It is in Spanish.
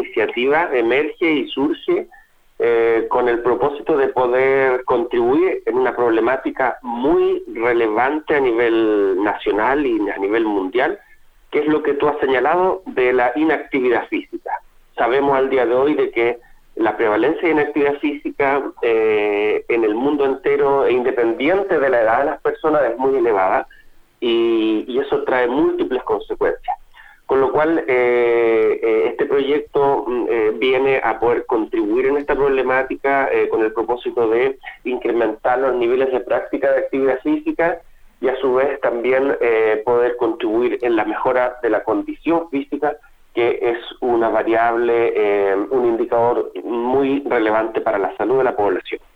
iniciativa emerge y surge con el propósito de poder contribuir en una problemática muy relevante a nivel nacional y a nivel mundial, que es lo que tú has señalado de la inactividad física. Sabemos al día de hoy de que la prevalencia de inactividad física en el mundo entero, e independiente de la edad de las personas, es muy elevada, y eso trae múltiples consecuencias. Con lo cual, este proyecto viene a poder contribuir en esta problemática con el propósito de incrementar los niveles de práctica de actividad física y a su vez también poder contribuir en la mejora de la condición física, que es una variable, un indicador muy relevante para la salud de la población.